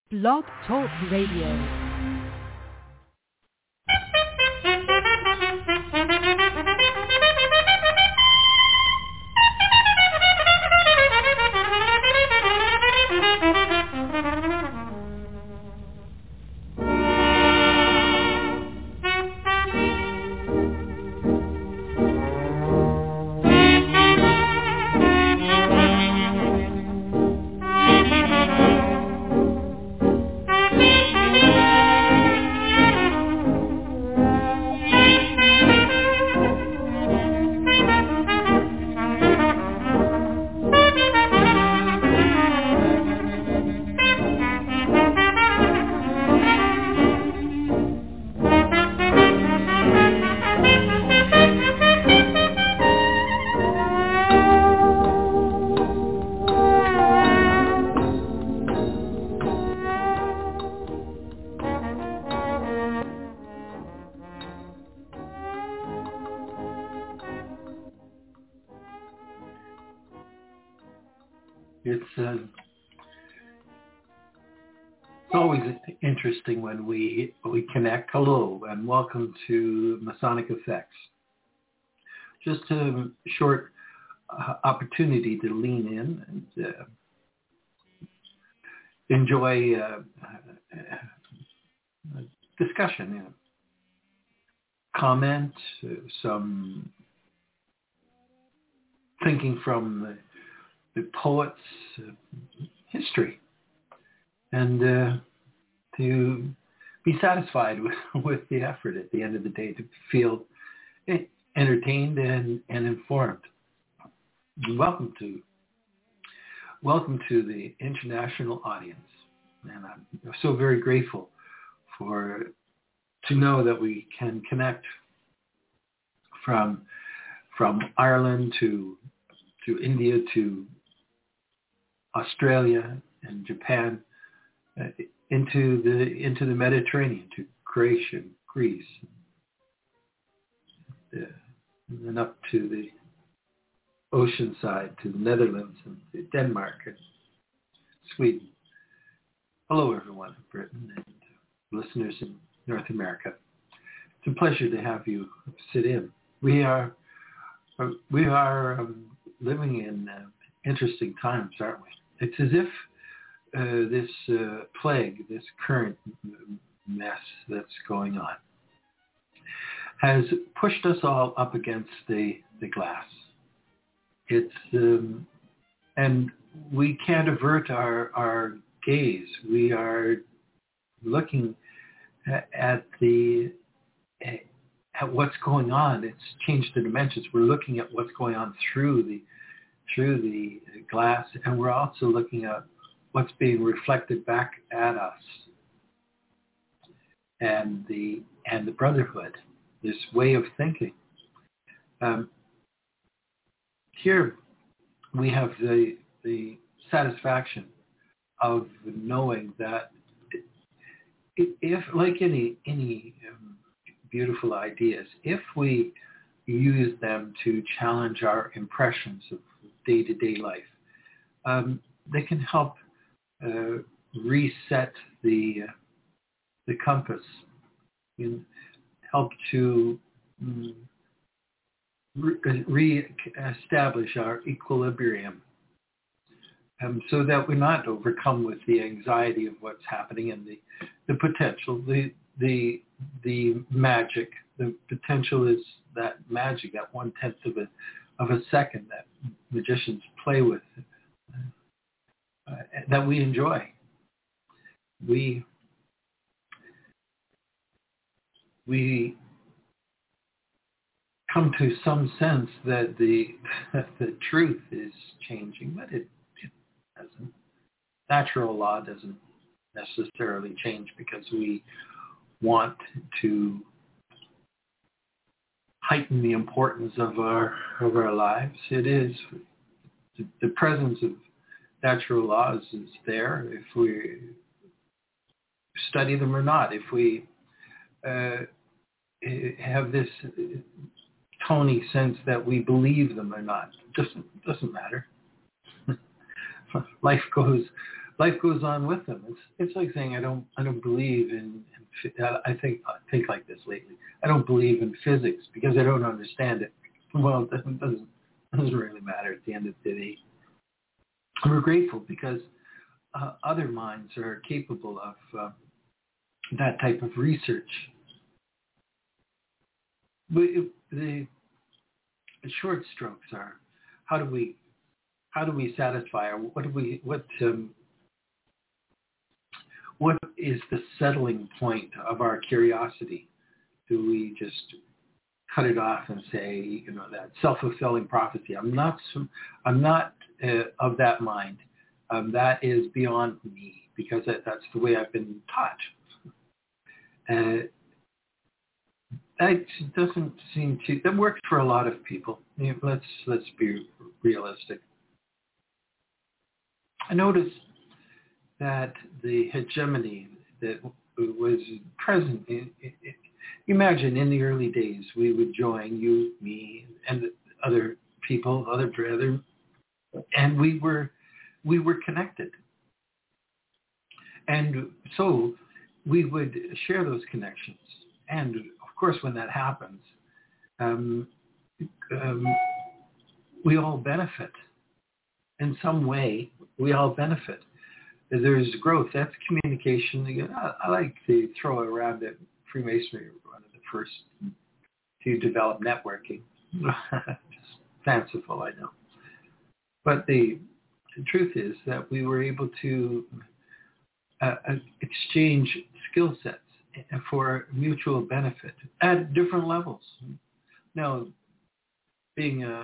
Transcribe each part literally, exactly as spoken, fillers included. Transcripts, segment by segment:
Blog Talk Radio. It's, uh, it's always interesting when we we connect. Hello and welcome to Masonic Effects. Just a short uh, opportunity to lean in and uh, enjoy uh, uh, discussion, you know, comment, uh, some thinking from the the poet's uh, history, and uh, to be satisfied with, with the effort at the end of the day, to feel entertained and, and informed. Welcome to welcome to the international audience, and I'm so very grateful for to know that we can connect from from Ireland to to India to Australia and Japan, uh, into the into the Mediterranean, to Croatia, Greece, uh, and then up to the ocean side, to the Netherlands and to Denmark and Sweden. Hello, everyone in Britain and listeners in North America. It's a pleasure to have you sit in. We are we are um, living in uh, interesting times, aren't we? It's as if uh, this uh, plague, this current mess that's going on, has pushed us all up against the, the glass. It's um, and we can't avert our, our gaze. We are looking at, at the at what's going on. It's changed the dimensions. We're looking at what's going on through the through the glass, and we're also looking at what's being reflected back at us, and the and the brotherhood, this way of thinking. Um, here we have the the satisfaction of knowing that if, like any any um, beautiful ideas, if we use them to challenge our impressions of day-to-day life, um, they can help uh, reset the uh, the compass, and help to um, re- re-establish our equilibrium, um, so that we're not overcome with the anxiety of what's happening and the the potential, the the the magic. The potential is that magic, that one tenth of a of a second that magicians play with, uh, that we enjoy. We we come to some sense that the that the truth is changing, but it, it doesn't. Natural law doesn't necessarily change because we want to heighten the importance of our of our lives. It is the, the presence of natural laws is there if we study them or not. If we uh, have this Tony sense that we believe them or not, it doesn't doesn't matter. life goes life goes on with them. It's it's like saying I don't I don't believe in, in I think I think like this lately. I don't believe in physics because I don't understand it. Well, it doesn't doesn't, doesn't really matter at the end of the day. And we're grateful because uh, other minds are capable of uh, that type of research. We, the, the short strokes are how do we how do we satisfy or what do we what um, what is the settling point of our curiosity? Do we just cut it off and say, you know, that self-fulfilling prophecy? I'm not I'm not uh, of that mind. Um, that is beyond me because that, that's the way I've been taught. Uh, that doesn't seem to that works for a lot of people. You know, let's let's be realistic. I noticed that the hegemony that was present in, in, in imagine in the early days we would join you, me, and other people, other brethren, and we were we were connected, and so we would share those connections. And of course, when that happens, um, um, we all benefit in some way. We all benefit. There's growth. That's communication. Again, I, I like to throw around that Freemasonry was one of the first to develop networking. Just fanciful, I know. But the, the truth is that we were able to uh, exchange skill sets for mutual benefit at different levels. Now, being uh,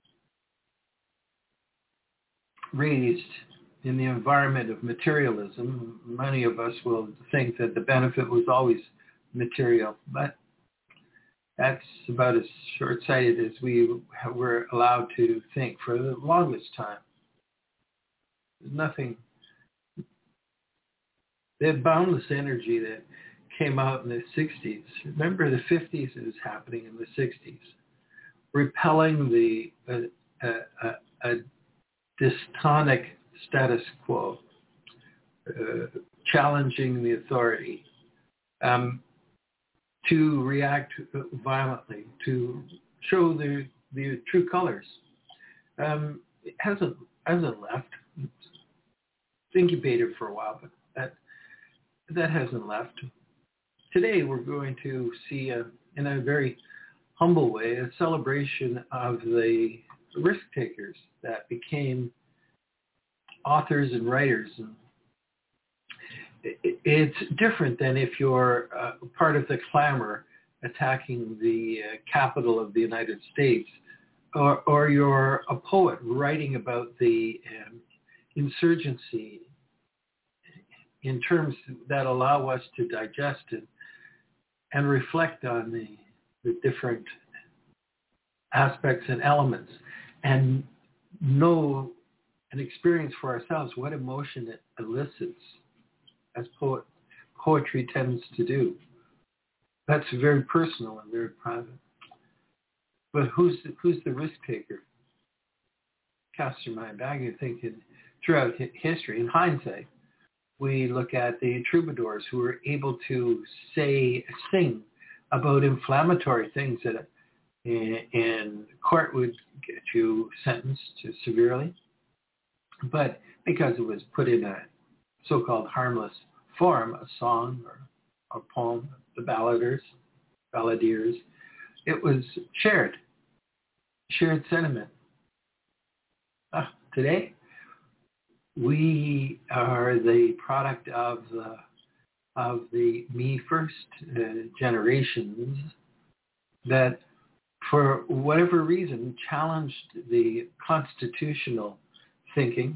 raised in the environment of materialism, many of us will think that the benefit was always material, but that's about as short-sighted as we were allowed to think for the longest time. There's nothing. That boundless energy that came out in the sixties. Remember the fifties, it was happening in the sixties. Repelling the uh, uh, uh, dystonic status quo, uh, challenging the authority, um, to react violently, to show the the true colors. Um, it hasn't hasn't left. It's incubated for a while, but that that hasn't left. Today we're going to see, a, in a very humble way, a celebration of the risk takers that became authors and writers. And it's different than if you're uh, part of the clamor attacking the uh, capital of the United States, or, or you're a poet writing about the um, insurgency in terms that allow us to digest it and reflect on the, the different aspects and elements and know and experience for ourselves what emotion it elicits, as poet, poetry tends to do. That's very personal and very private. But who's the, who's the risk taker? Cast your mind back and thinking throughout history. In hindsight, we look at the troubadours who were able to say, sing about inflammatory things that in, in court would get you sentenced to severely. But because it was put in a so-called harmless form, a song or a poem, the balladers, balladeers, it was shared, shared sentiment. Ah, today, we are the product of the of the me first uh, generations that, for whatever reason, challenged the constitutional thinking.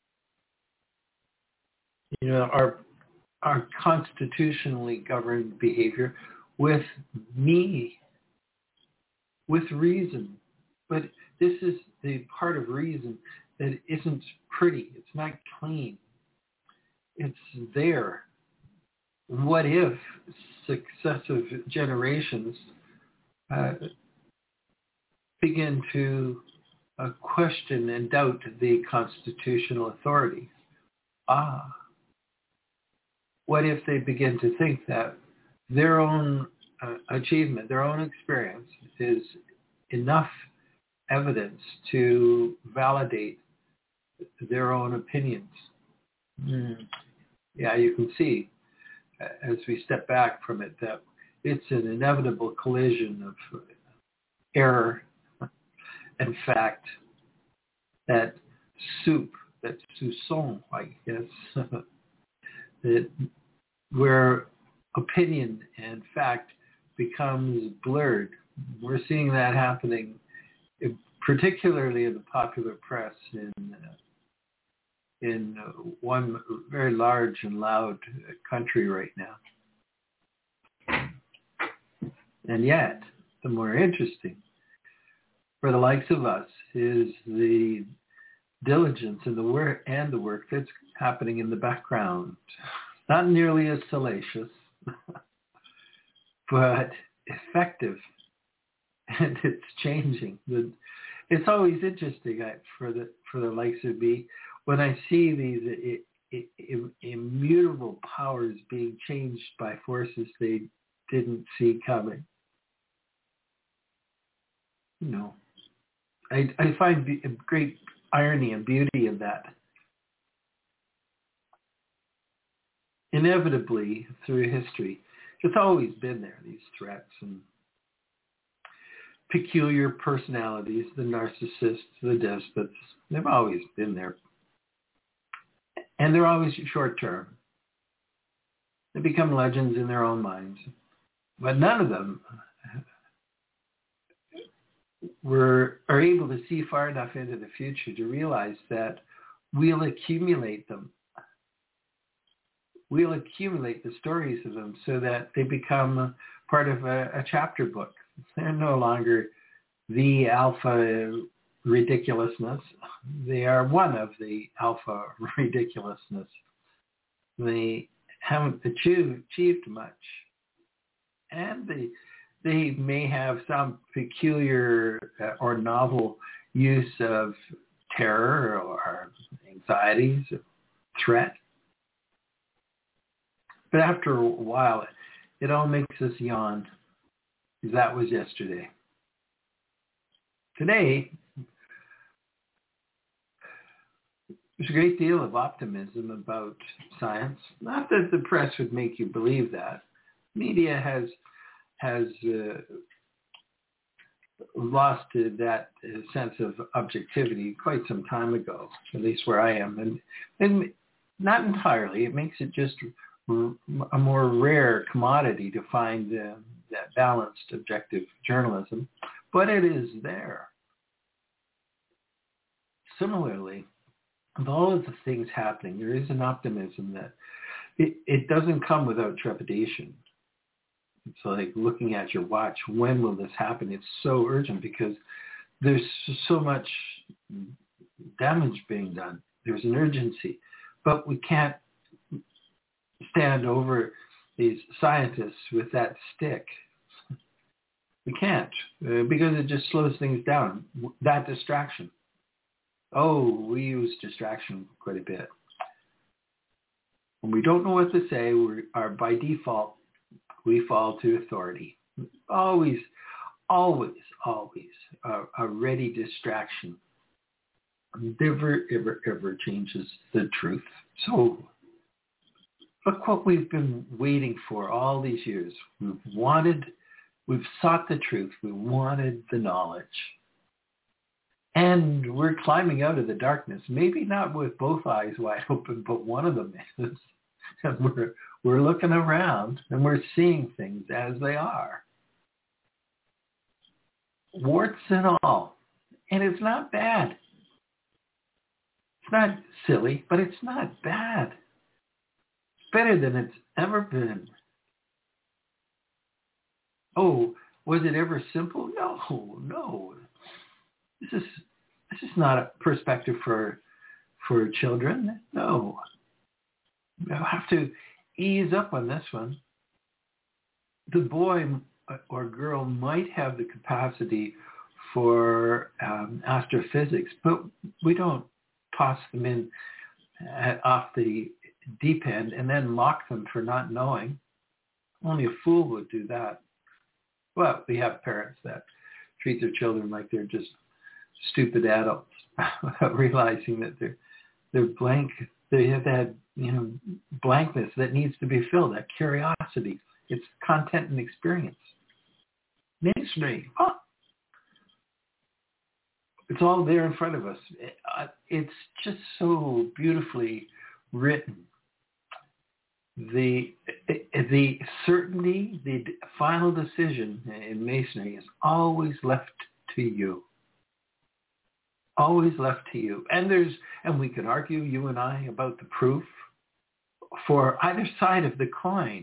You know, our our constitutionally governed behavior with me, with reason. But this is the part of reason that isn't pretty. It's not clean. It's there. What if successive generations uh, begin to uh, question and doubt the constitutional authority? ah, what if they begin to think that their own uh, achievement, their own experience is enough evidence to validate their own opinions? Mm. Yeah, you can see as we step back from it that it's an inevitable collision of error and fact, that soup, that soupçon, I guess, that where opinion and fact becomes blurred. We're seeing that happening, particularly in the popular press in uh, in uh, one very large and loud country right now. And yet, the more interesting for the likes of us is the diligence and the work and the work that's happening in the background. Not nearly as salacious, but effective, and it's changing. It's always interesting for the for the likes of me when I see these it, it, it, immutable powers being changed by forces they didn't see coming. You know, I I find the great irony and beauty in that. Inevitably, through history, it's always been there, these threats and peculiar personalities, the narcissists, the despots. They've always been there. And they're always short-term. They become legends in their own minds. But none of them were are able to see far enough into the future to realize that we'll accumulate them. We'll accumulate the stories of them so that they become part of a, a chapter book. They're no longer the alpha ridiculousness. They are one of the alpha ridiculousness. They haven't achieved, achieved much. And they, they may have some peculiar uh, or novel use of terror or anxieties, or threat. But after a while, it all makes us yawn, because that was yesterday. Today, there's a great deal of optimism about science. Not that the press would make you believe that. Media has has uh, lost that uh, sense of objectivity quite some time ago, at least where I am. And, and not entirely. It makes it just a more rare commodity to find uh, that balanced, objective journalism, but it is there. Similarly, with all of the things happening, there is an optimism that it, it doesn't come without trepidation. It's like looking at your watch. When will this happen? It's so urgent because there's so much damage being done. There's an urgency, but we can't stand over these scientists with that stick. We can't uh, because it just slows things down. That distraction. Oh, we use distraction quite a bit. When we don't know what to say, we are by default, we fall to authority. Always, always, always a, a ready distraction. Never, ever, ever changes the truth. So look what we've been waiting for all these years. We've wanted, we've sought the truth. We wanted the knowledge. And we're climbing out of the darkness, maybe not with both eyes wide open, but one of them is. And we're, we're looking around and we're seeing things as they are. Warts and all. And it's not bad. It's not silly, but it's not bad. It's better than it's ever been. Oh, was it ever simple? No, no. This is this is not a perspective for for children. No. You have to ease up on this one. The boy or girl might have the capacity for um, astrophysics, but we don't toss them in uh, off the deep end and then mock them for not knowing. Only a fool would do that. Well, we have parents that treat their children like they're just stupid adults without realizing that they're they're blank. They have that, you know, blankness that needs to be filled, that curiosity. It's content and experience. Masonry, huh? It's all there in front of us. It's just so beautifully written. The the certainty, the final decision in Masonry is always left to you. Always left to you. And there's and we can argue, you and I, about the proof for either side of the coin.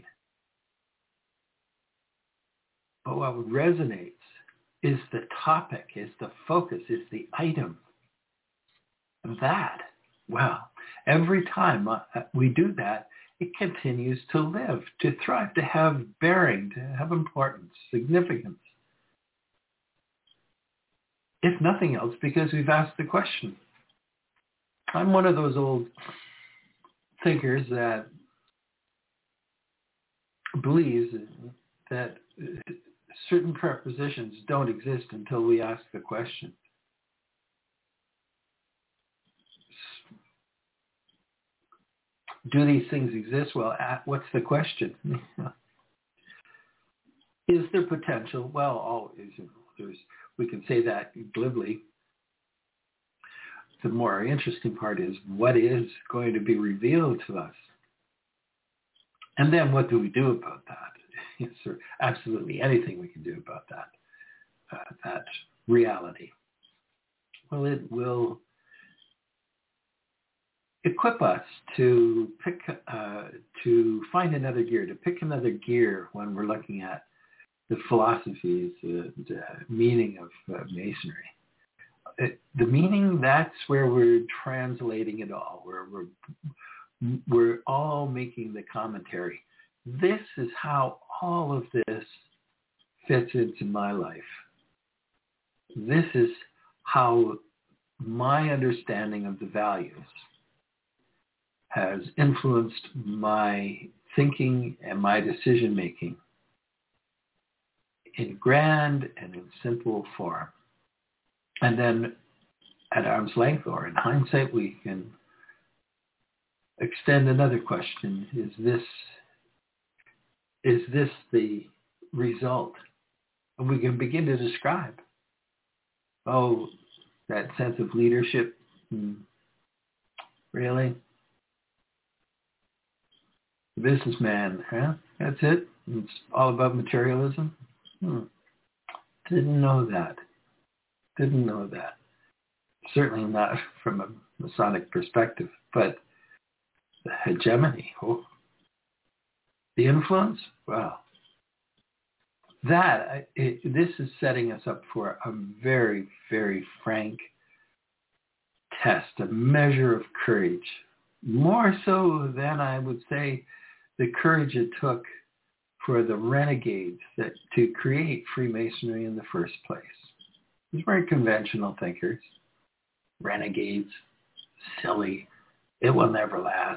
But what resonates is the topic, is the focus, is the item. And that, well, every time we do that, it continues to live, to thrive, to have bearing, to have importance, significance. If nothing else, because we've asked the question. I'm one of those old thinkers that believes that certain prepositions don't exist until we ask the question. Do these things exist? Well, what's the question? Is there potential? Well, always. There's, we can say that glibly. The more interesting part is what is going to be revealed to us. And then what do we do about that? Yes, sir. Absolutely anything we can do about that, uh, that reality. Well, it will equip us to pick, uh, to find another gear, to pick another gear when we're looking at the philosophies, uh, the meaning of uh, Masonry. It, the meaning, that's where we're translating it all, where we're, we're all making the commentary. This is how all of this fits into my life. This is how my understanding of the values has influenced my thinking and my decision-making in grand and in simple form. And then at arm's length or in hindsight, we can extend another question. Is this, is this the result? And we can begin to describe, oh, that sense of leadership, hmm. Really? Businessman, huh? That's it? It's all about materialism? Hmm. Didn't know that. Didn't know that. Certainly not from a Masonic perspective, but the hegemony, oh. The influence, wow. That, it, this is setting us up for a very, very frank test, a measure of courage. More so than I would say the courage it took for the renegades that to create Freemasonry in the first place. These very conventional thinkers, renegades, silly, it will never last.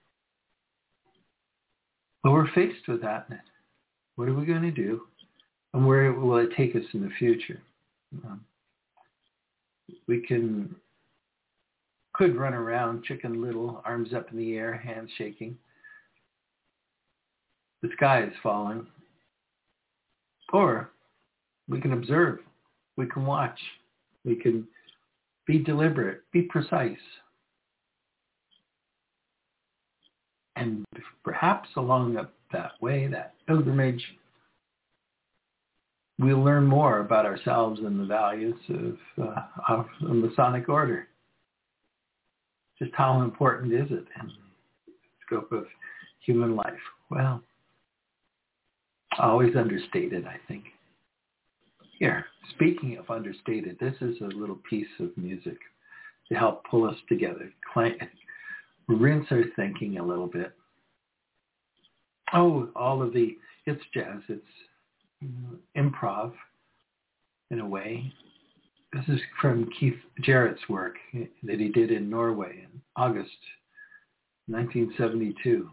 But we're faced with that. What are we going to do? And where will it take us in the future? Um, we can could run around chicken little, arms up in the air, hands shaking. The sky is falling. Or we can observe. We can watch. We can be deliberate, be precise. And perhaps along the, that way, that pilgrimage, we'll learn more about ourselves and the values of, uh, of the Masonic order. Just how important is it in the scope of human life? Well, always understated, I think. Here, speaking of understated, this is a little piece of music to help pull us together, rinse our thinking a little bit. Oh, all of the, it's jazz, it's you know, improv in a way. This is from Keith Jarrett's work that he did in Norway in August nineteen seventy-two,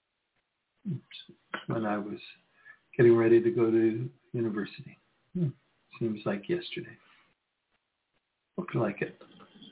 when I was getting ready to go to university. Hmm. Seems like yesterday. Hope you like it.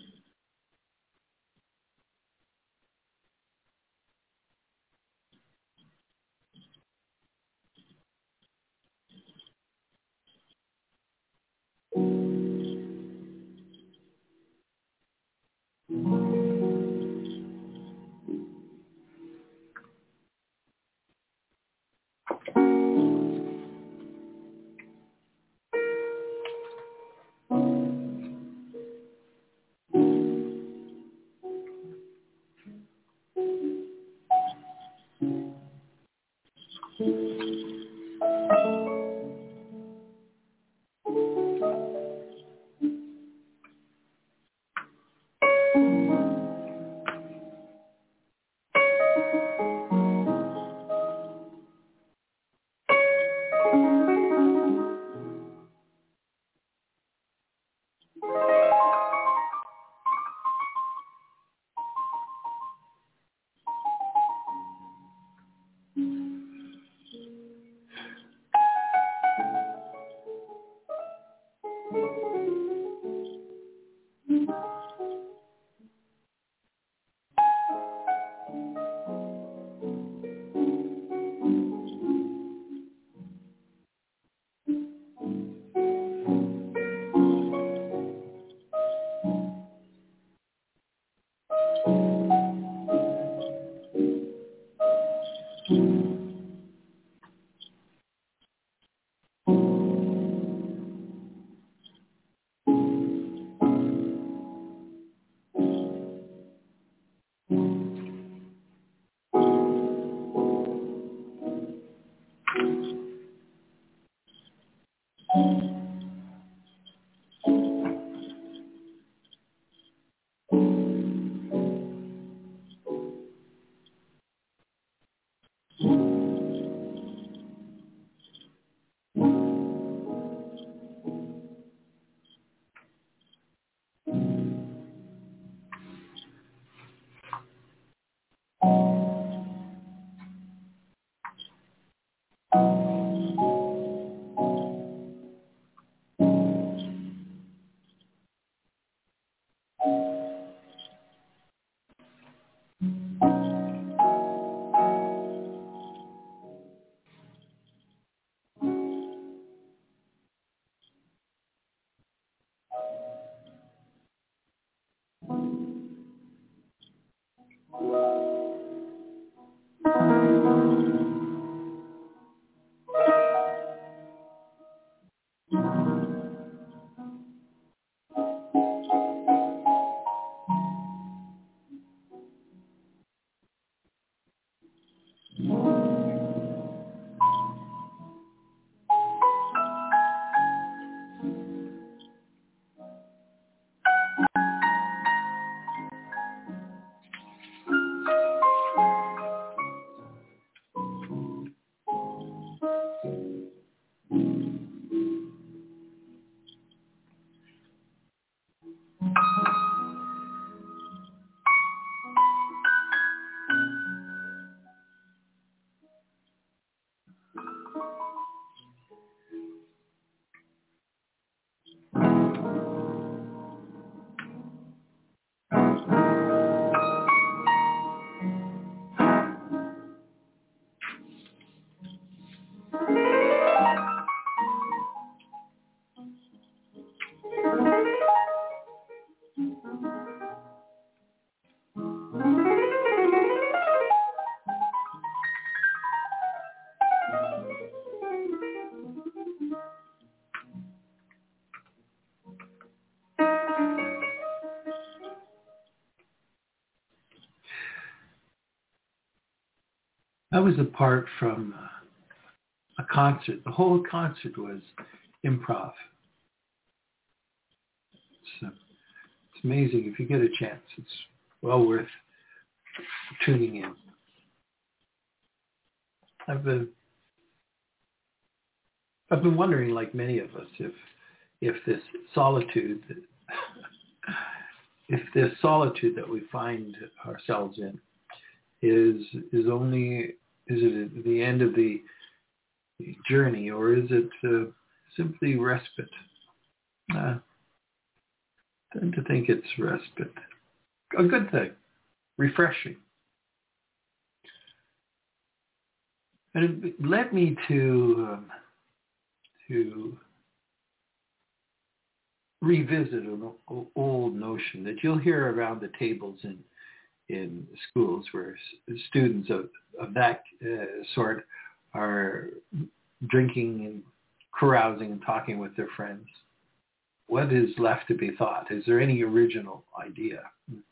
I was apart from uh, a concert. The whole concert was improv. It's, uh, it's amazing. If you get a chance, it's well worth tuning in. I've been, I've been wondering, like many of us, if if this solitude, if this solitude that we find ourselves in, is is only, is it the end of the journey, or is it uh, simply respite? Uh, I tend to think it's respite. A good thing, refreshing. And it led me to um, to revisit an old notion that you'll hear around the tables in in schools where students of, of that uh, sort are drinking and carousing and talking with their friends. What is left to be thought? Is there any original idea?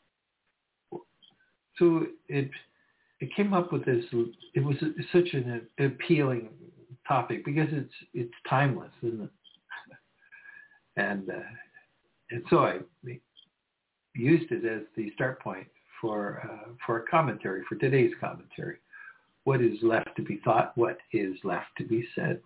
So it it came up with this. It was such an appealing topic because it's it's timeless, isn't it? And uh, and so I used it as the start point for uh, for a commentary, for today's commentary. What is left to be thought? What is left to be said?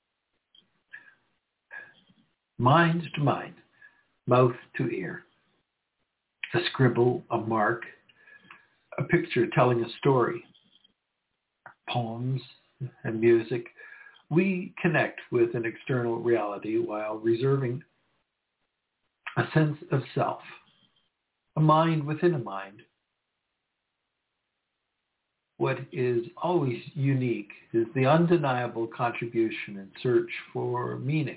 Mind to mind, mouth to ear. A scribble, a mark, a picture telling a story, poems and music. We connect with an external reality while reserving a sense of self, a mind within a mind. What is always unique is the undeniable contribution and search for meaning.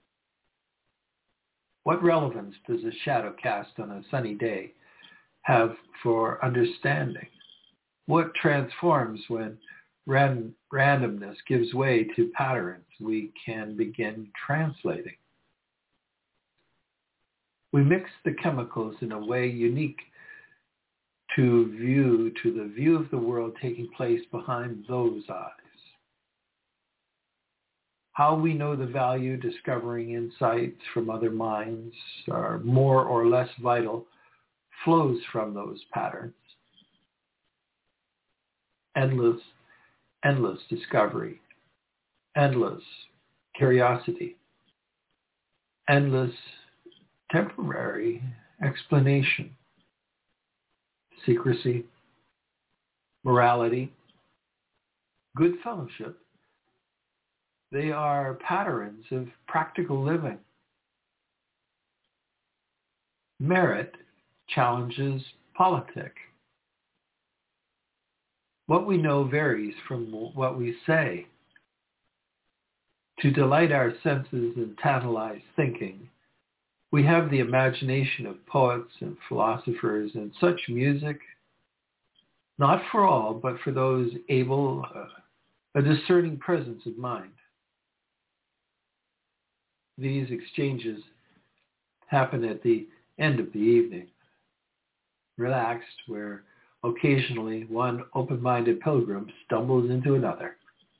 What relevance does a shadow cast on a sunny day have for understanding? What transforms when ran- randomness gives way to patterns we can begin translating? We mix the chemicals in a way unique to view, to the view of the world taking place behind those eyes. How we know the value discovering insights from other minds are more or less vital flows from those patterns. Endless, endless discovery, endless curiosity, endless temporary explanation, secrecy, morality, good fellowship. They are patterns of practical living. Merit challenges politic. What we know varies from what we say. To delight our senses and tantalize thinking, we have the imagination of poets and philosophers and such music, not for all, but for those able, uh, a discerning presence of mind. These exchanges happen at the end of the evening, relaxed, where occasionally one open-minded pilgrim stumbles into another.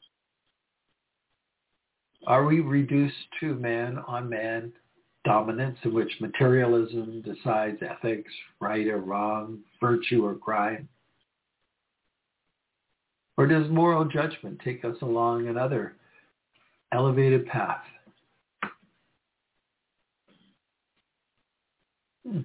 Are we reduced to man-on-man dominance in which materialism decides ethics, right or wrong, virtue or crime? Or does moral judgment take us along another elevated path? Hmm.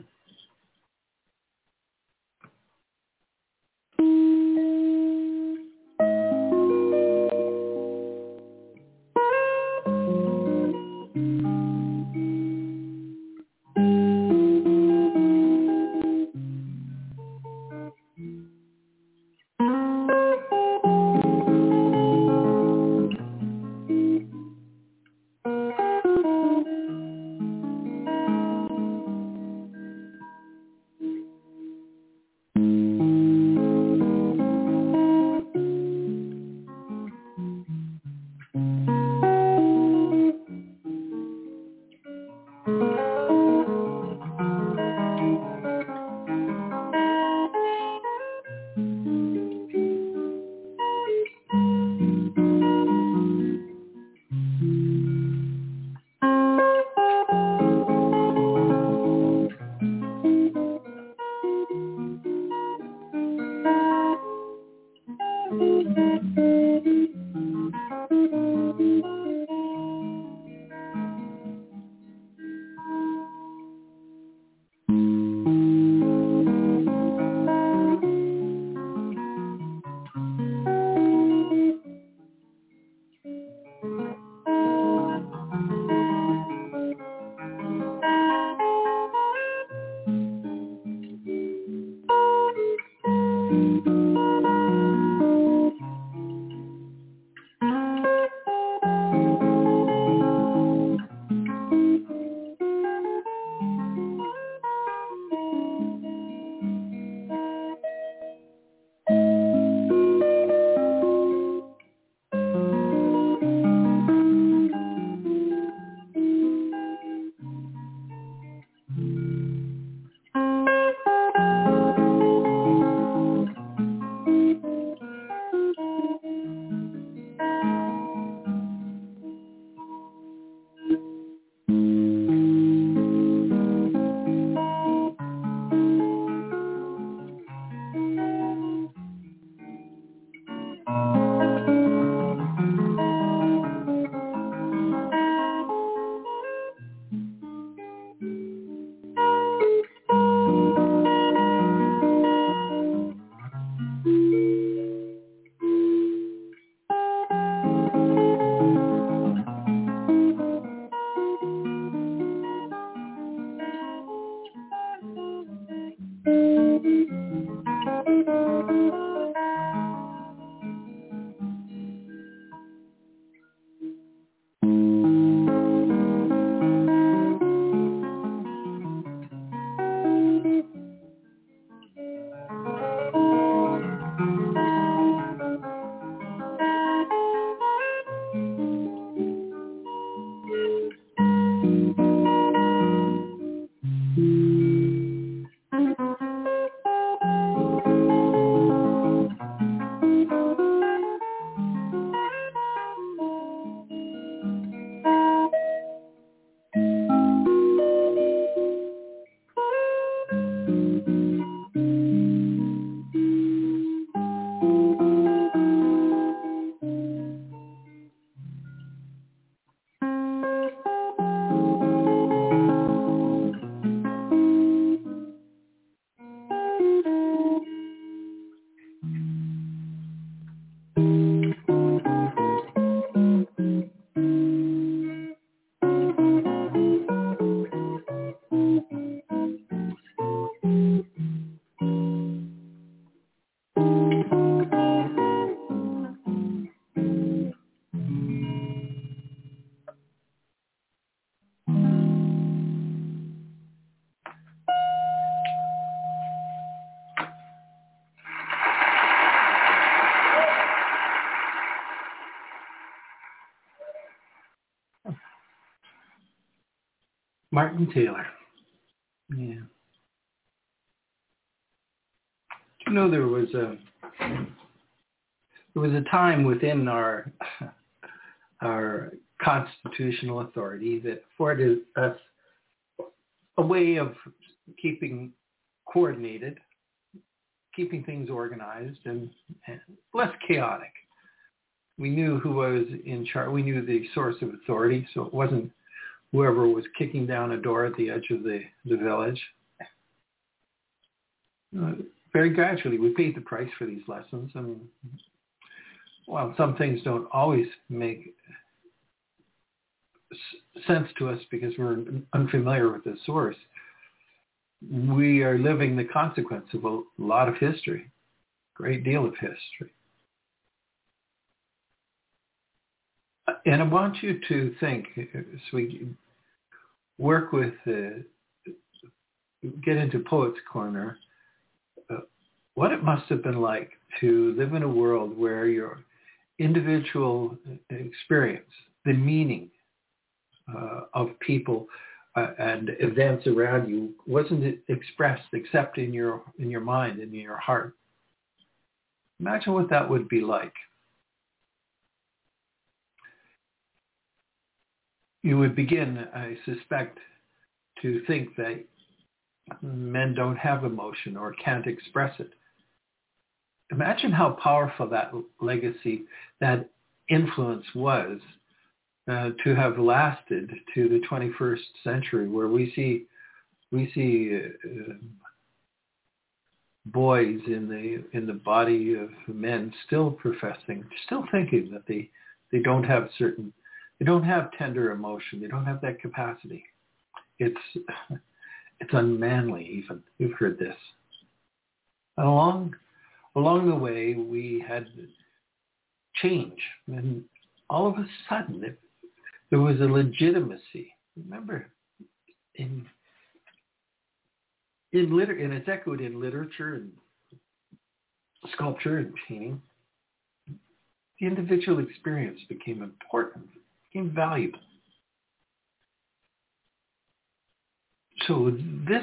Martin Taylor. Yeah. You know, there was a there was a time within our our constitutional authority that afforded us a way of keeping coordinated, keeping things organized, and, and less chaotic. We knew who was in charge. We knew the source of authority, so it wasn't whoever was kicking down a door at the edge of the, the village. Uh, very gradually, we paid the price for these lessons. I mean, well, some things don't always make s- sense to us because we're unfamiliar with the source. We are living the consequence of a lot of history, a great deal of history. And I want you to think, as we work with, uh, get into Poets Corner, uh, what it must have been like to live in a world where your individual experience, the meaning uh, of people uh, and events around you wasn't expressed except in your in your mind and in your heart. Imagine what that would be like. You would begin, I suspect, to think that men don't have emotion or can't express it. Imagine how powerful that legacy, that influence was uh, to have lasted to the twenty-first century, where we see we see uh, boys in the in the body of men still professing, still thinking that they they don't have certain, they don't have tender emotion, they don't have that capacity. It's it's unmanly even. You've heard this. And along along the way, we had change, and all of a sudden, it, there was a legitimacy. Remember, in in liter, and it's echoed in literature and sculpture and painting. The individual experience became important, became valuable. So this,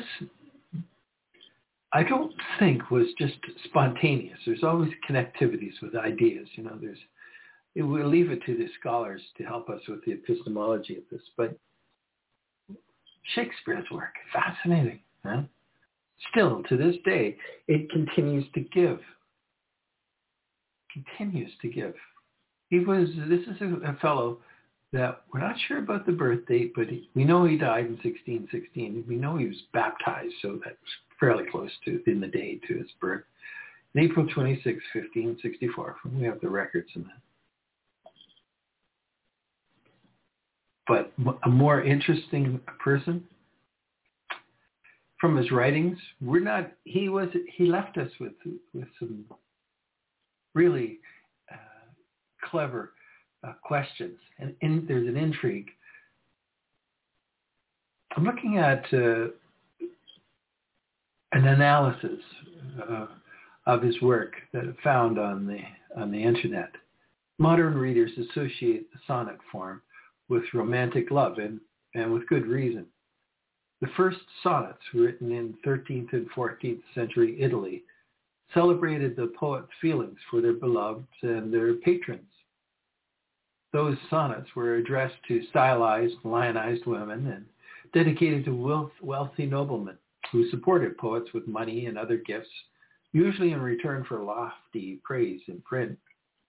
I don't think, was just spontaneous. There's always connectivities with ideas. You know, there's, it, we'll leave it to the scholars to help us with the epistemology of this. But Shakespeare's work, fascinating. Huh? Still, to this day, it continues to give. Continues to give. He was, this is a, a fellow that we're not sure about the birth date, but he, we know he died in sixteen sixteen. We know he was baptized, so that's fairly close to in the day to his birth. On April twenty-sixth, fifteen sixty-four. We have the records in that. But a more interesting person from his writings, we're not. He was. He left us with with some really uh, clever uh, questions, and in, there's an intrigue. I'm looking at uh, an analysis uh, of his work that I found on the on the internet. Modern readers associate the sonnet form with romantic love, and, and with good reason. The first sonnets, written in thirteenth and fourteenth century Italy, celebrated the poet's feelings for their beloveds and their patrons. Those sonnets were addressed to stylized, lionized women and dedicated to wealth, wealthy noblemen who supported poets with money and other gifts, usually in return for lofty praise in print.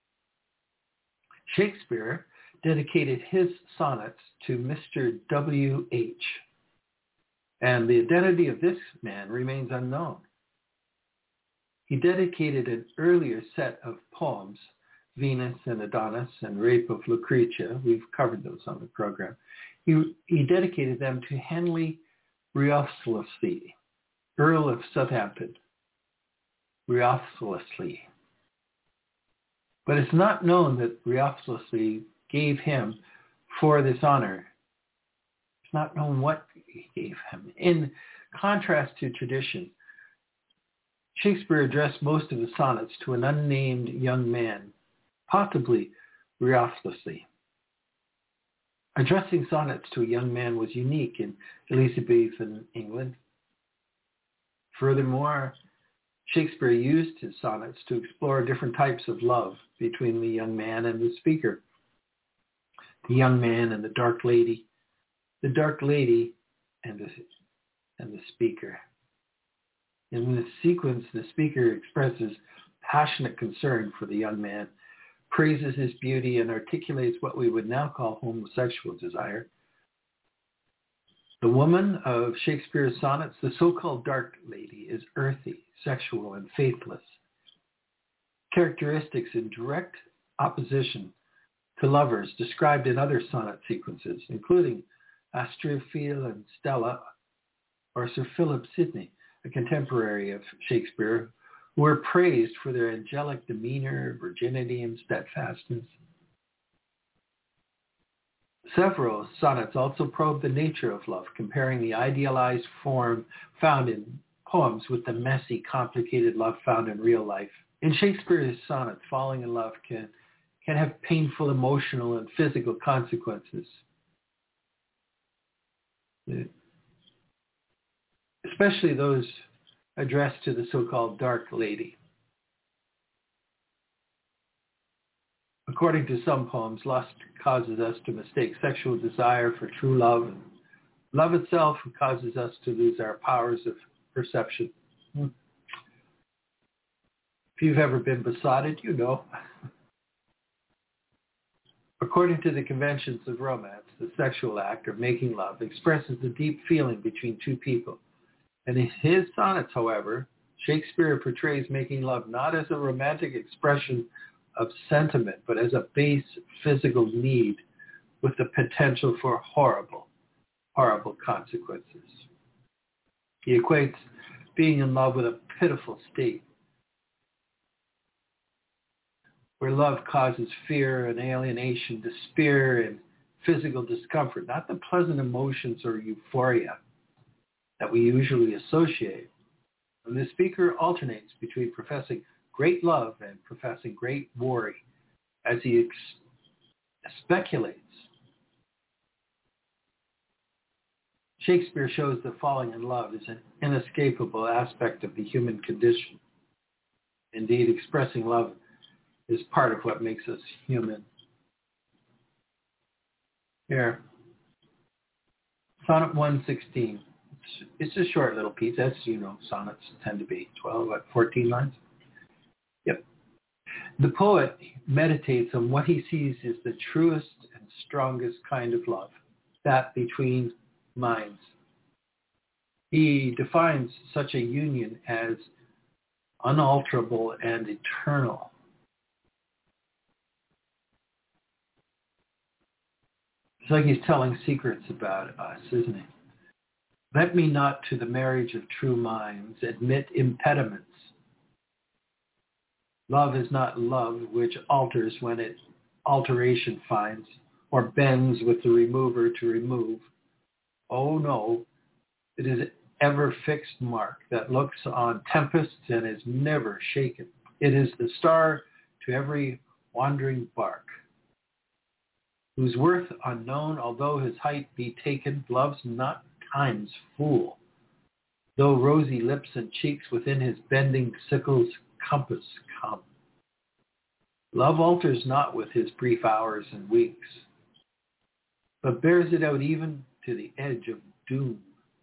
Shakespeare dedicated his sonnets to Mister W H, and the identity of this man remains unknown. He dedicated an earlier set of poems, Venus and Adonis and Rape of Lucrezia. We've covered those on the program. He, he dedicated them to Henry Wriothesley, Earl of Southampton. Wriothesley. But it's not known that Wriothesley gave him for this honor. It's not known what he gave him. In contrast to tradition, Shakespeare addressed most of his sonnets to an unnamed young man, possibly Wriothesley. Addressing sonnets to a young man was unique in Elizabethan England. Furthermore, Shakespeare used his sonnets to explore different types of love between the young man and the speaker. The young man and the dark lady, the dark lady and the, and the speaker. In this sequence, the speaker expresses passionate concern for the young man, praises his beauty, and articulates what we would now call homosexual desire. The woman of Shakespeare's sonnets, the so-called dark lady, is earthy, sexual, and faithless, characteristics in direct opposition to lovers described in other sonnet sequences, including Astrophel and Stella, or Sir Philip Sidney, a contemporary of Shakespeare, who were praised for their angelic demeanor, virginity, and steadfastness. Several sonnets also probe the nature of love, comparing the idealized form found in poems with the messy, complicated love found in real life. In Shakespeare's sonnets, falling in love can, can have painful emotional and physical consequences. Especially those addressed to the so-called dark lady. According to some poems, lust causes us to mistake sexual desire for true love, and love itself causes us to lose our powers of perception. If you've ever been besotted, you know. According to the conventions of romance, the sexual act, or making love, expresses the deep feeling between two people. And in his sonnets, however, Shakespeare portrays making love not as a romantic expression of sentiment, but as a base physical need with the potential for horrible, horrible consequences. He equates being in love with a pitiful state where love causes fear and alienation, despair and physical discomfort, not the pleasant emotions or euphoria that we usually associate. And the speaker alternates between professing great love and professing great worry as he ex- speculates. Shakespeare shows that falling in love is an inescapable aspect of the human condition. Indeed, expressing love is part of what makes us human. Here, Sonnet one sixteen. It's, it's a short little piece, as you know, sonnets tend to be twelve, what, fourteen lines? Yep. The poet meditates on what he sees is the truest and strongest kind of love, that between minds. He defines such a union as unalterable and eternal. It's like he's telling secrets about us, isn't he? Let me not to the marriage of true minds admit impediments. Love is not love which alters when it alteration finds, or bends with the remover to remove. Oh no, it is ever fixed mark that looks on tempests and is never shaken. It is the star to every wandering bark, whose worth unknown, although his height be taken, loves not time's fool, though rosy lips and cheeks within his bending sickle's compass come. Love alters not with his brief hours and weeks, but bears it out even to the edge of doom.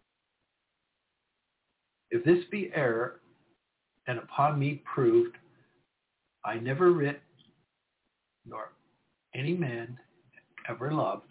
If this be error, and upon me proved, I never writ, nor any man ever loved.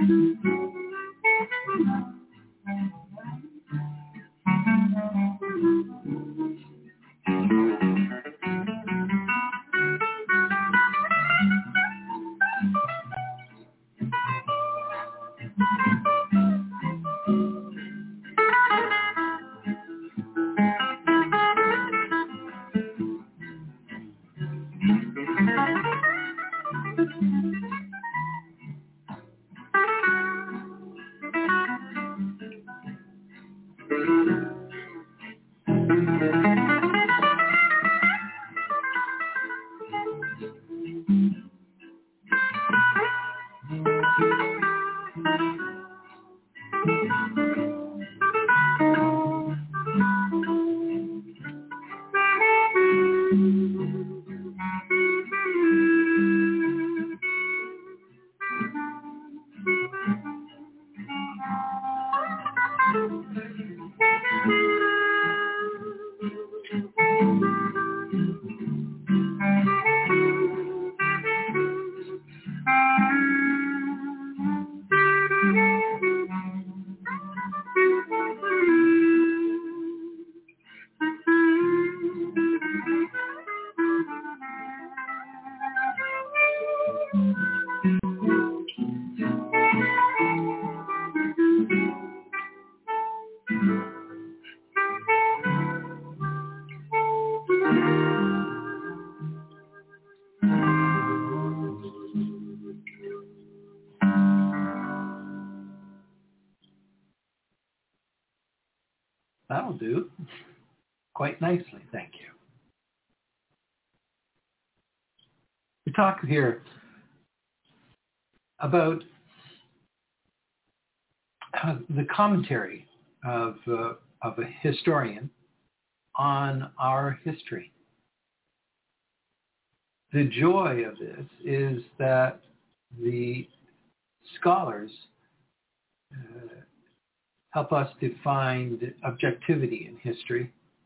That'll do quite nicely, thank you. We talk here about uh, the commentary of, uh, of a historian on our history. The joy of this is that the scholars uh, help us to find objectivity in history.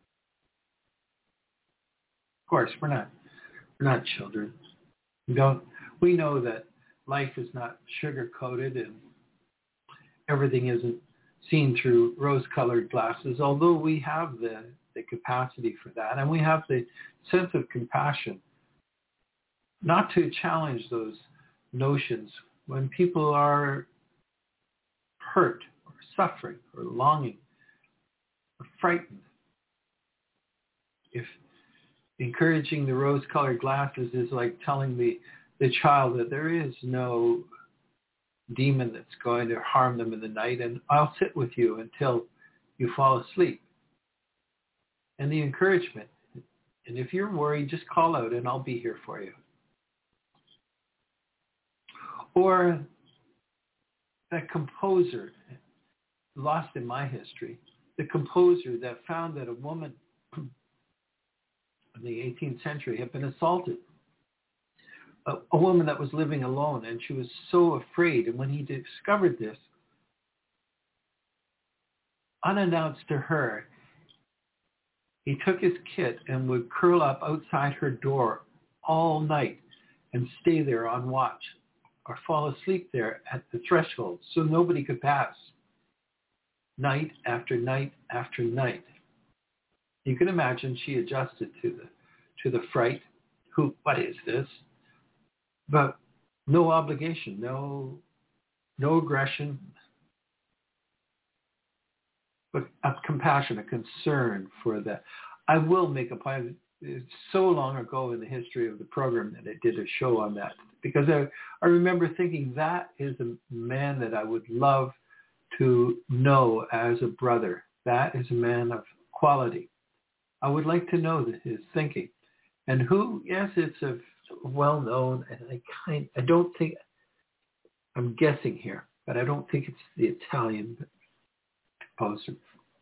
Of course, we're not we're not children. We don't we know that life is not sugar-coated and everything isn't seen through rose-colored glasses, although we have the, the capacity for that, and we have the sense of compassion not to challenge those notions when people are hurt or suffering or longing or frightened. If encouraging the rose-colored glasses is like telling the, the child that there is no demon that's going to harm them in the night, and I'll sit with you until you fall asleep. And the encouragement, and if you're worried, just call out and I'll be here for you. Or that composer, lost in my history, the composer that found that a woman in the eighteenth century had been assaulted. A, a woman that was living alone, and she was so afraid. And when he discovered this, unannounced to her, he took his kit and would curl up outside her door all night and stay there on watch or fall asleep there at the threshold so nobody could pass. Night after night after night. You can imagine she adjusted to the to the fright. Who? What is this? But no obligation, no no aggression, but a compassion, a concern for the. I will make a point. It's so long ago in the history of the program that I did a show on that, because I, I remember thinking that is a man that I would love to know as a brother. That is a man of quality. I would like to know his thinking. And who, yes, it's a well-known, and I kind, I don't think, I'm guessing here, but I don't think it's the Italian composer.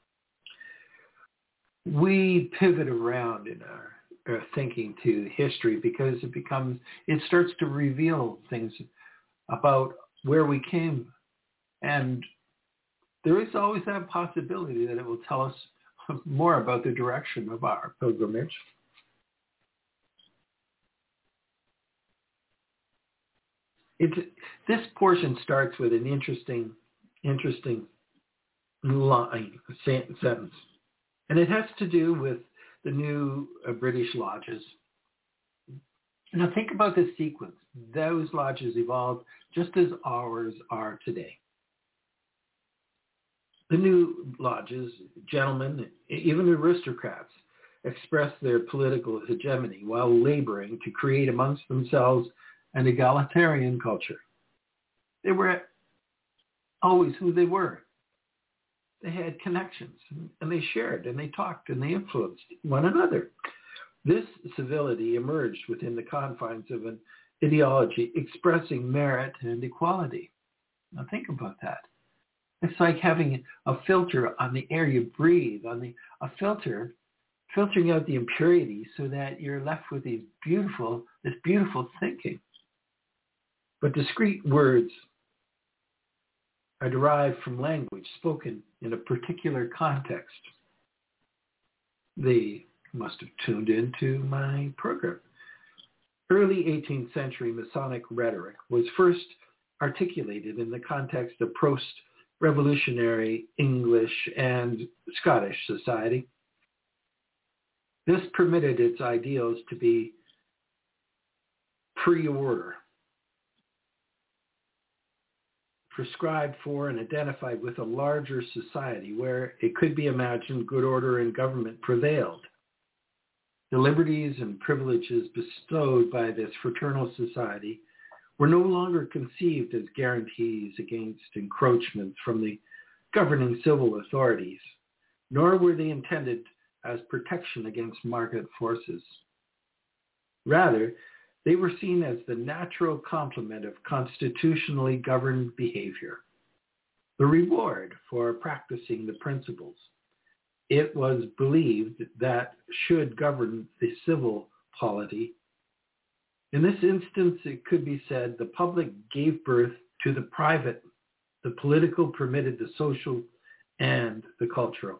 We pivot around in our, our thinking to history because it becomes, it starts to reveal things about where we came. And there is always that possibility that it will tell us more about the direction of our pilgrimage. It's, This portion starts with an interesting, interesting line, sentence. And it has to do with the new uh, British lodges. Now think about this sequence. Those lodges evolved just as ours are today. The new lodges, gentlemen, even aristocrats, expressed their political hegemony while laboring to create amongst themselves an egalitarian culture. They were always who they were. They had connections, and they shared, and they talked, and they influenced one another. This civility emerged within the confines of an ideology expressing merit and equality. Now think about that. It's like having a filter on the air you breathe, on the a filter, filtering out the impurities so that you're left with these beautiful, this beautiful thinking. But discrete words are derived from language spoken in a particular context. They must have tuned into my program. Early eighteenth century Masonic rhetoric was first articulated in the context of post-revolutionary English and Scottish society. This permitted its ideals to be pre-order, prescribed for and identified with a larger society where it could be imagined good order and government prevailed. The liberties and privileges bestowed by this fraternal society were no longer conceived as guarantees against encroachments from the governing civil authorities, nor were they intended as protection against market forces. Rather, they were seen as the natural complement of constitutionally governed behavior, the reward for practicing the principles. It was believed that should govern the civil polity. In this instance, it could be said the public gave birth to the private, the political permitted the social and the cultural.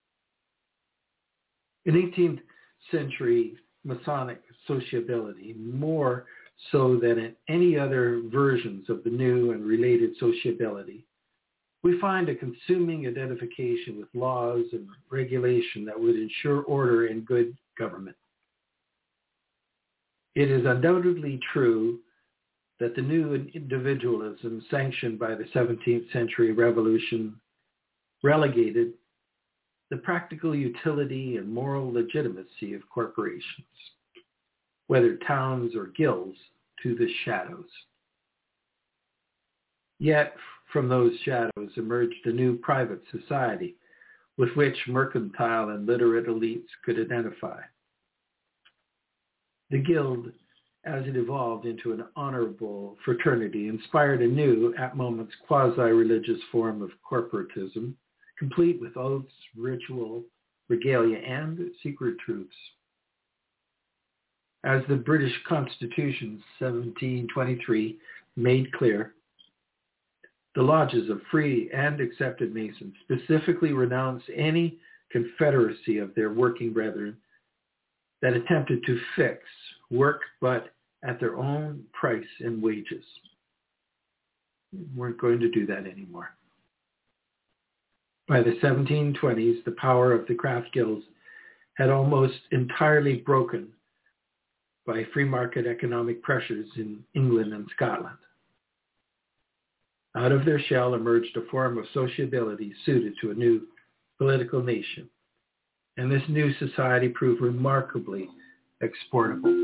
In eighteenth century Masonic sociability, more so than in any other versions of the new and related sociability, we find a consuming identification with laws and regulation that would ensure order and good government. It is undoubtedly true that the new individualism sanctioned by the seventeenth century revolution relegated the practical utility and moral legitimacy of corporations, whether towns or guilds, to the shadows. Yet from those shadows emerged a new private society with which mercantile and literate elites could identify. The guild, as it evolved into an honorable fraternity, inspired a new, at moments quasi-religious form of corporatism, complete with oaths, ritual, regalia, and secret truths. As the British Constitution seventeen twenty-three made clear, the lodges of free and accepted Masons specifically renounced any confederacy of their working brethren that attempted to fix work but at their own price and wages. We weren't going to do that anymore. By the seventeen twenties, the power of the craft guilds had almost entirely broken by free market economic pressures in England and Scotland. Out of their shell emerged a form of sociability suited to a new political nation, and this new society proved remarkably exportable.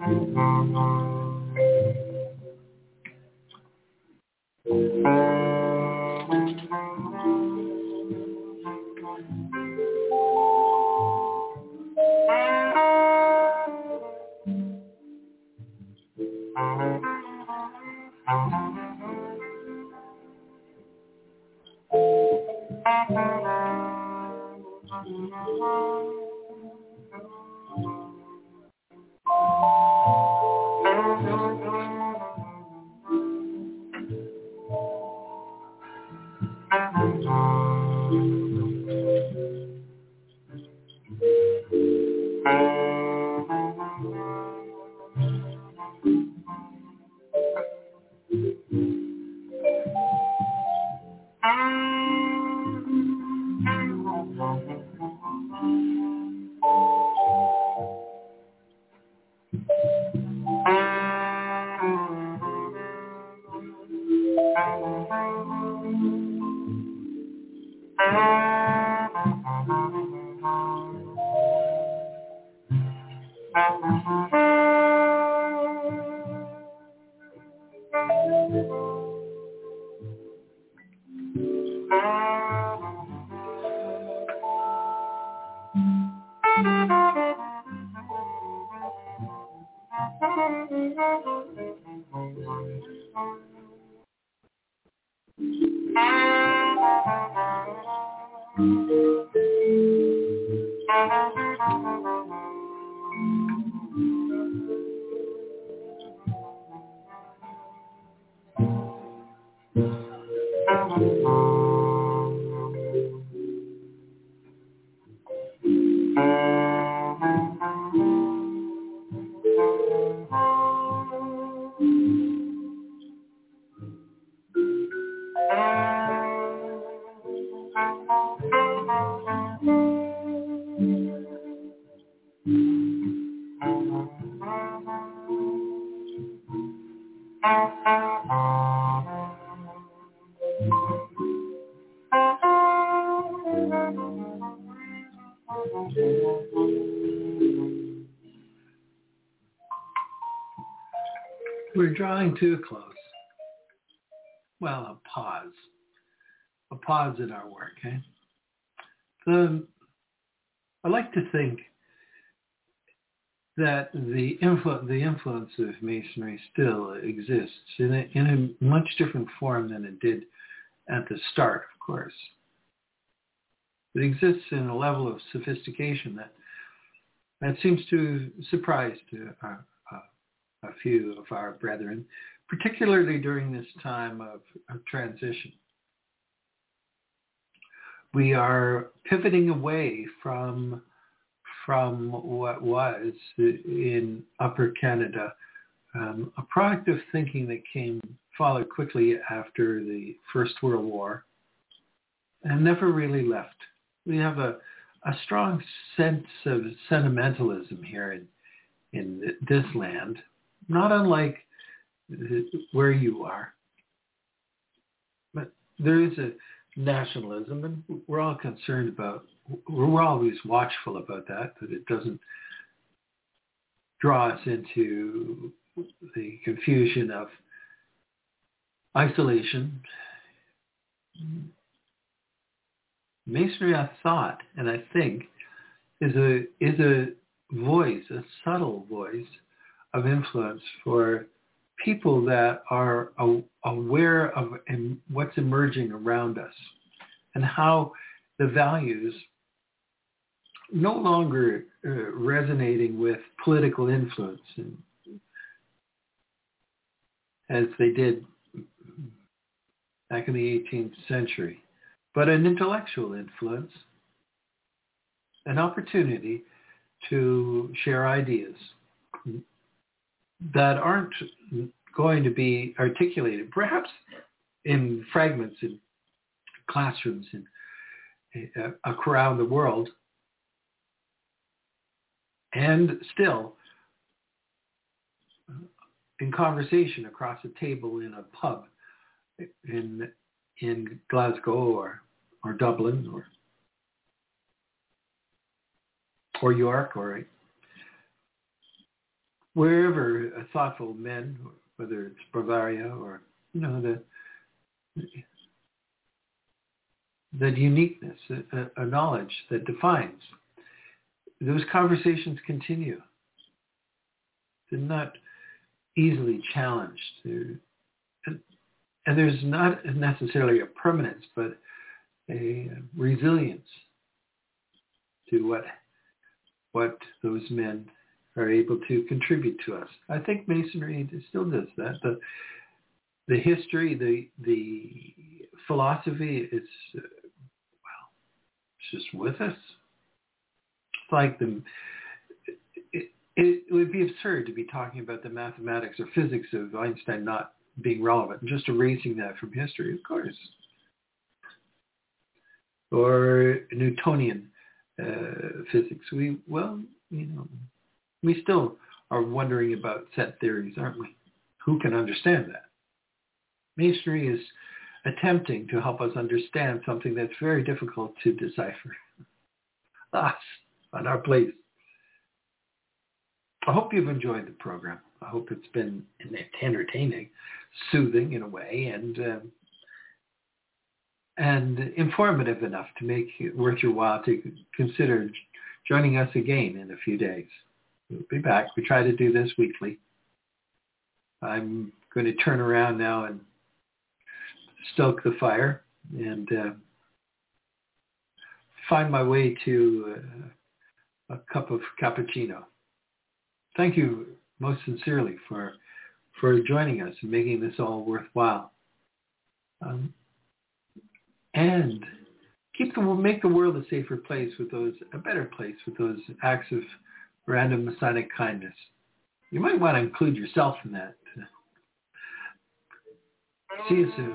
We're drawing to a close. Well, a pause. A pause in our work, eh? The, I like to think that the, influ- the influence of Masonry still exists in a, in a much different form than it did at the start, of course. It exists in a level of sophistication that, that seems to surprise to our, uh, a few of our brethren, particularly during this time of, of transition. We are pivoting away from, from what was in Upper Canada, um, a product of thinking that came, followed quickly after the First World War, and never really left. We have a, a strong sense of sentimentalism here in, in this land, not unlike where you are. But there is a nationalism, and we're all concerned about, we're always watchful about that, that it doesn't draw us into the confusion of isolation. Masonry, I thought, and I think, is a is a voice, a subtle voice of influence for people that are aware of what's emerging around us and how the values no longer uh, resonating with political influence and, as they did back in the eighteenth century, but an intellectual influence, an opportunity to share ideas that aren't going to be articulated, perhaps in fragments in classrooms in, uh, around the world, and still in conversation across a table in a pub in in Glasgow or or Dublin or or York or wherever thoughtful men, whether it's Bavaria or, you know, the the uniqueness, a, a knowledge that defines, those conversations continue. They're not easily challenged. They're, and, and there's not necessarily a permanence, but a resilience to what what those men are able to contribute to us. I think Masonry still does that. The the history, the the philosophy is uh, well, it's just with us. It's like the it, it would be absurd to be talking about the mathematics or physics of Einstein not being relevant, just erasing that from history, of course. Or Newtonian uh, physics. We well, you know, we still are wondering about set theories, aren't we? Who can understand that? Masonry is attempting to help us understand something that's very difficult to decipher. Us, on our place. I hope you've enjoyed the program. I hope it's been entertaining, soothing in a way, and um, and informative enough to make it worth your while to consider joining us again in a few days. We'll be back. We try to do this weekly. I'm going to turn around now and stoke the fire and uh, find my way to uh, a cup of cappuccino. Thank you most sincerely for for joining us and making this all worthwhile. Um, and keep the make the world a safer place with those a better place with those acts of random Masonic kindness. You might want to include yourself in that. See you soon.